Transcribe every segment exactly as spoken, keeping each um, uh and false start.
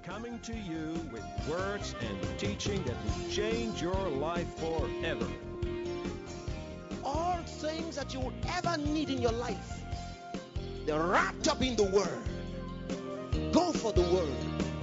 coming to you with words and teaching that will change your life forever. All things that you would ever need in your life, they're wrapped up in the Word. Go for the Word.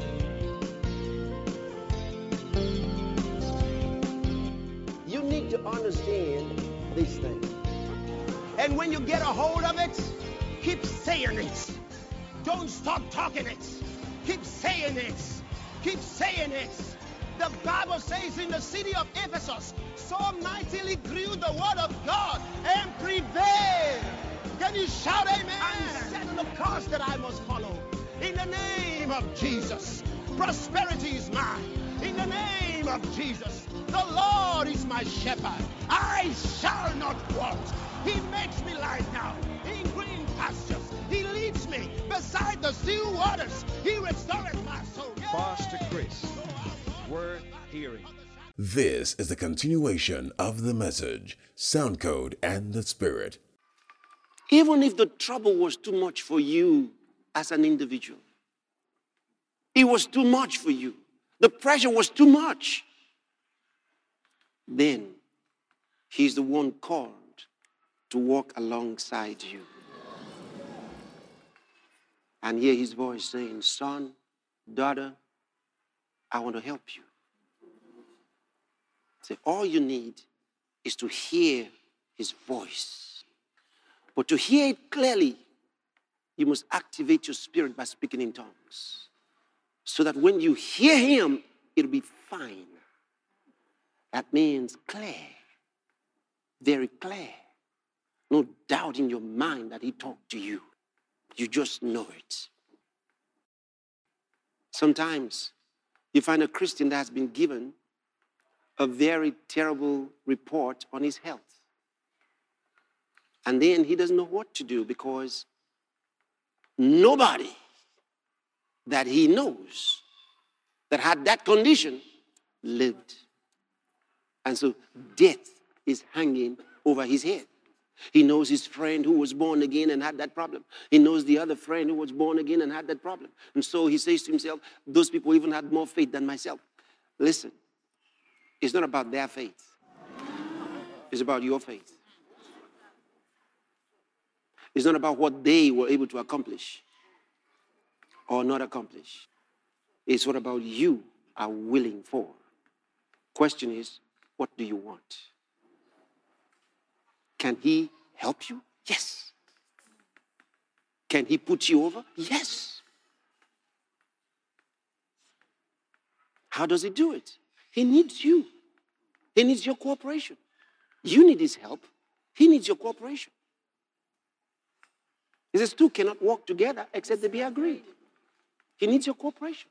You need to understand these things. And when you get a hold of it, keep saying it. Don't stop talking it. Keep saying it. Keep saying it. The Bible says in the city of Ephesus, so mightily grew the word of God and prevailed. Can you shout amen? I'm setting the course that I must follow. In the name of Jesus, prosperity is mine. In the name of Jesus, the Lord is my shepherd. I shall not want. He makes me lie down in green pastures. He leads me beside the still waters. He restoreth my soul. Pastor Chris, worth hearing. This is the continuation of the message, Soundcode and the Spirit. Even if the trouble was too much for you as an individual, it was too much for you, the pressure was too much, then he's the one called to walk alongside you and hear his voice saying, son, daughter, I want to help you. Say, all you need is to hear his voice. But to hear it clearly, you must activate your spirit by speaking in tongues. So that when you hear him, it'll be fine. That means clear. Very clear. No doubt in your mind that he talked to you. You just know it. Sometimes you find a Christian that has been given a very terrible report on his health. And then he doesn't know what to do because nobody that he knows that had that condition lived. And so death is hanging over his head. He knows his friend who was born again and had that problem. He knows the other friend who was born again and had that problem. And so he says to himself, those people even had more faith than myself. Listen, it's not about their faith. It's about your faith. It's not about what they were able to accomplish or not accomplish. It's what about you are willing for. Question is, what do you want? Can he help you? Yes. Can he put you over? Yes. How does he do it? He needs you. He needs your cooperation. You need his help. He needs your cooperation. He says two cannot walk together except they be agreed. He needs your cooperation.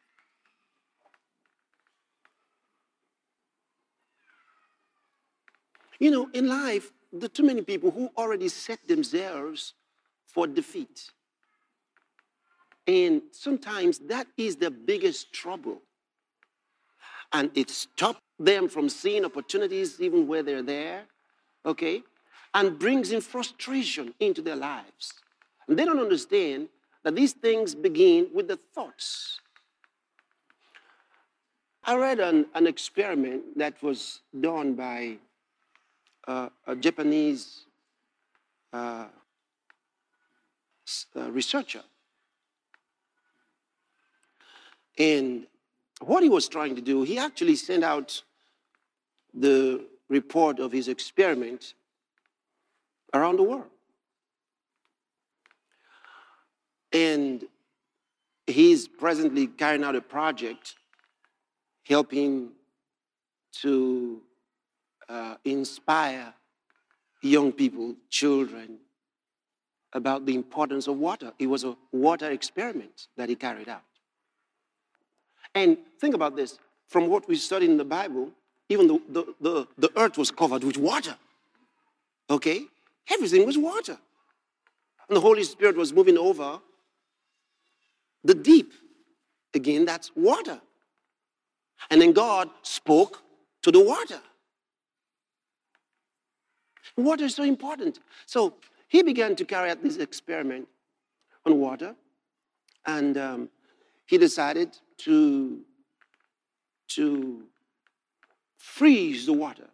You know, in life, there are too many people who already set themselves for defeat. And sometimes that is the biggest trouble. And it stops them from seeing opportunities even where they're there, okay? And brings in frustration into their lives. And they don't understand that these things begin with the thoughts. I read an, an experiment that was done by uh, a Japanese uh, uh, researcher. And what he was trying to do, he actually sent out the report of his experiment around the world. And he's presently carrying out a project helping to uh, inspire young people, children, about the importance of water. It was a water experiment that he carried out. And think about this. From what we studied in the Bible, even the, the, the, the earth was covered with water. Okay? Everything was water. And the Holy Spirit was moving over the deep. Again, that's water. And then God spoke to the water. Water is so important. So he began to carry out this experiment on water. And um, he decided to, to freeze the water.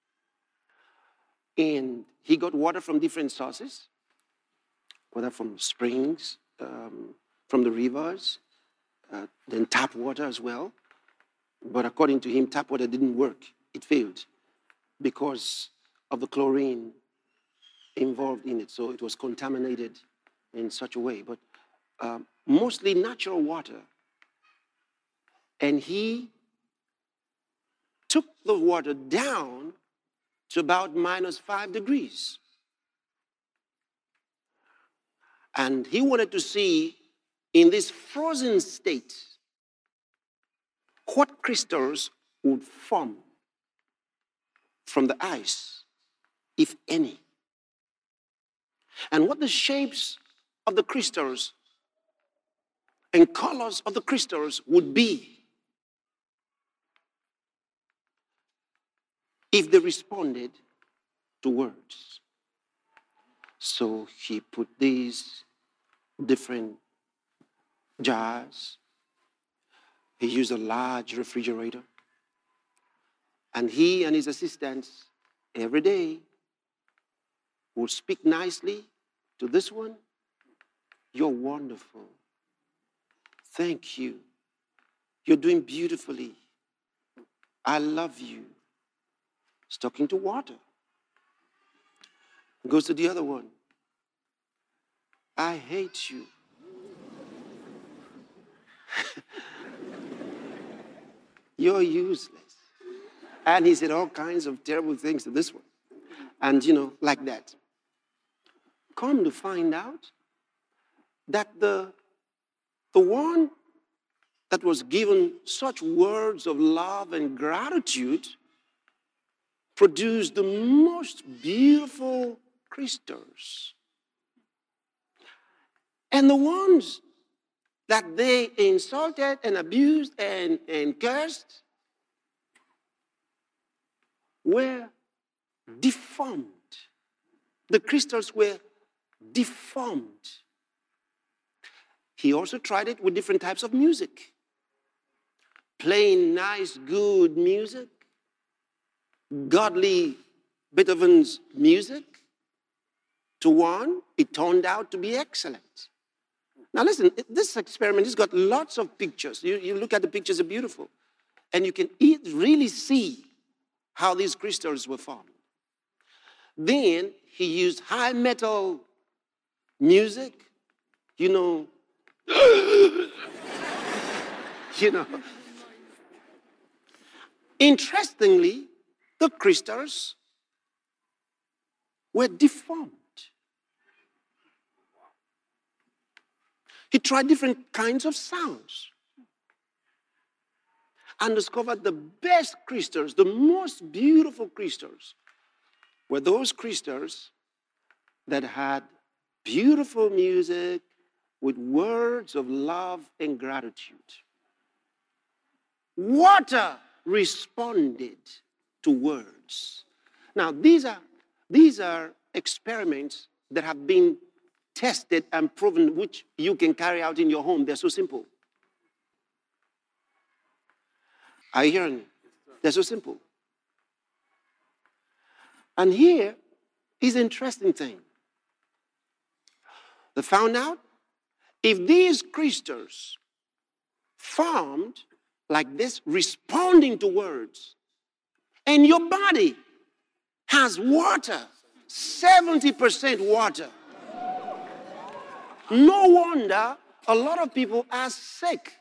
And he got water from different sources, whether from springs, um, from the rivers, uh, then tap water as well. But according to him, tap water didn't work. It failed because of the chlorine involved in it. So it was contaminated in such a way. But um, mostly natural water. And he took the water down to about minus five degrees. And he wanted to see in this frozen state what crystals would form from the ice, if any. And what the shapes of the crystals and colors of the crystals would be if they responded to words. So he put these different jars. He used a large refrigerator. And he and his assistants every day would speak nicely to this one. You're wonderful. Thank you. You're doing beautifully. I love you. He's talking to water. Goes to the other one. I hate you. You're useless. And he said all kinds of terrible things to this one. And, you know, like that. Come to find out that the, the one that was given such words of love and gratitude produced the most beautiful crystals. And the ones that they insulted and abused and, and cursed were deformed. The crystals were deformed. He also tried it with different types of music. Playing nice, good music, godly Beethoven's music. To one, it turned out to be excellent. Now listen, this experiment has got lots of pictures. You, you look at the pictures, they're beautiful. And you can eat, really see how these crystals were formed. Then he used high metal music, you know, you know. Interestingly, the crystals were deformed. He tried different kinds of sounds and discovered the best crystals, the most beautiful crystals, were those crystals that had beautiful music with words of love and gratitude. Water responded to words. Now, these are, these are experiments that have been tested and proven, which you can carry out in your home. They're so simple. Are you hearing me? They're so simple. And here is an interesting thing. They found out if these crystals formed like this, responding to words, and your body has water, seventy percent water, no wonder a lot of people are sick.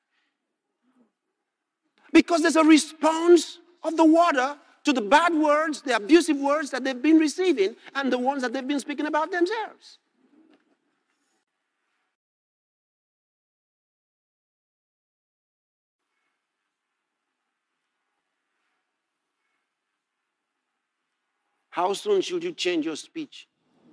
Because there's a response of the water to the bad words, the abusive words that they've been receiving, and the ones that they've been speaking about themselves. How soon should you change your speech?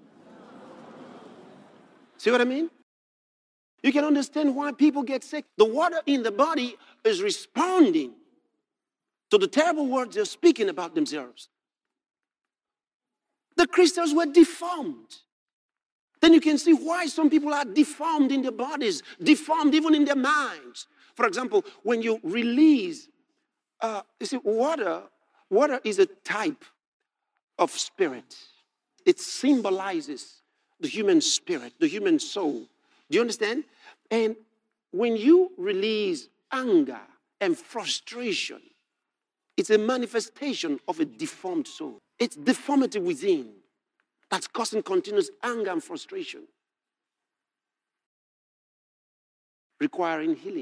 See what I mean? You can understand why people get sick. The water in the body is responding to the terrible words they're speaking about themselves. The crystals were deformed. then you can see why some people are deformed in their bodies, deformed even in their minds. For example, when you release, uh, you see, water, water is a type of spirit. It symbolizes the human spirit, the human soul. Do you understand? And when you release anger and frustration, it's a manifestation of a deformed soul. It's deformity within that's causing continuous anger and frustration, requiring healing.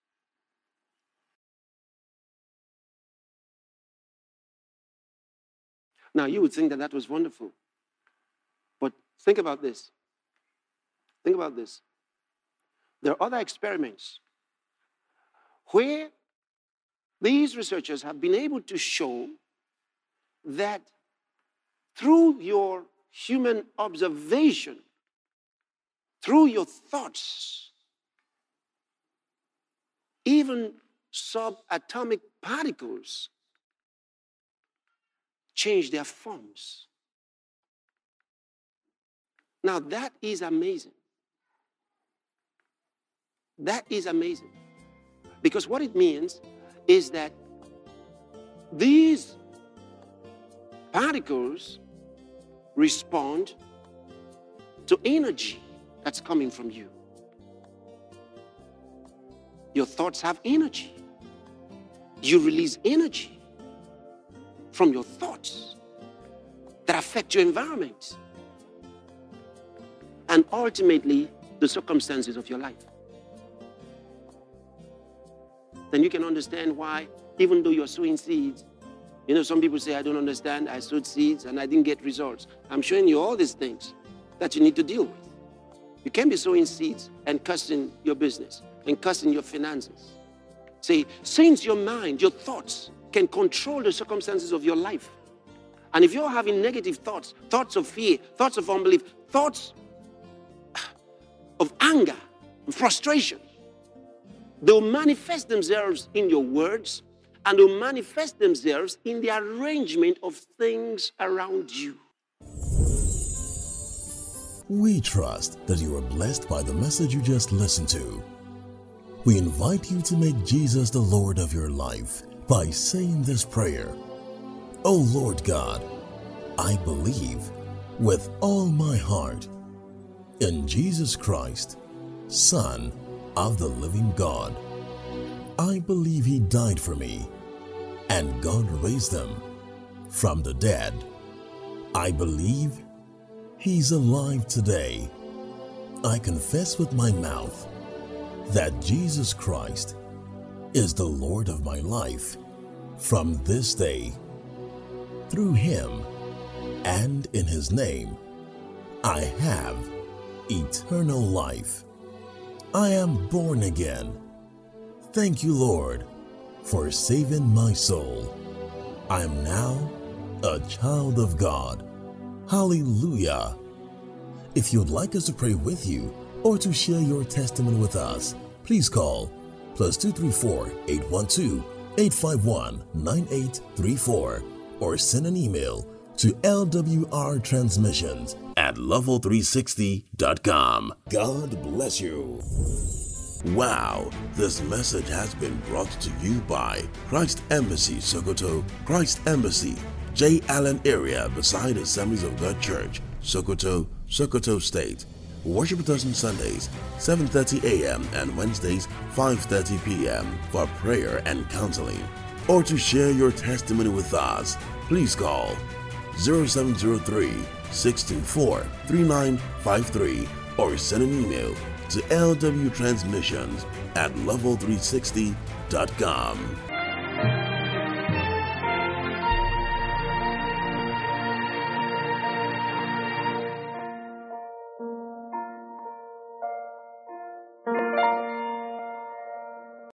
Now, you would think that that was wonderful. But think about this. Think about this. There are other experiments where these researchers have been able to show that through your human observation, through your thoughts, even subatomic particles change their forms. Now that is amazing. That is amazing. Because what it means is that these particles respond to energy that's coming from you. Your thoughts have energy. You release energy from your thoughts that affect your environment and ultimately the circumstances of your life. Then you can understand why, even though you're sowing seeds, you know, some people say, I don't understand, I sowed seeds and I didn't get results. I'm showing you all these things that you need to deal with. You can't be sowing seeds and cursing your business and cursing your finances. See, since your mind, your thoughts can control the circumstances of your life. And if you're having negative thoughts, thoughts of fear, thoughts of unbelief, thoughts of anger and frustration, they'll manifest themselves in your words, and they'll manifest themselves in the arrangement of things around you. We trust that you are blessed by the message you just listened to. We invite you to make Jesus the Lord of your life by saying this prayer. O Lord God, I believe with all my heart in Jesus Christ, Son of the living God. I believe he died for me, and God raised him from the dead. I believe he's alive today. I confess with my mouth that Jesus Christ is the Lord of my life from this day. Through him and in his name, I have eternal life. I am born again. Thank you, Lord, for saving my soul. I am now a child of God. Hallelujah. If you'd like us to pray with you or to share your testimony with us, please call plus two three four, eight one two, eight five one, nine eight three four or send an email to L W R transmissions at level three sixty dot com. God bless you. Wow, this message has been brought to you by Christ Embassy Sokoto, Christ Embassy, J. Allen area beside Assemblies of God Church, Sokoto, Sokoto State. Worship with us on Sundays, seven thirty a.m. and Wednesdays, five thirty p.m. for prayer and counseling. Or to share your testimony with us, please call zero seven zero three, six two four, three nine five three or send an email to L W transmissions at level three sixty dot com.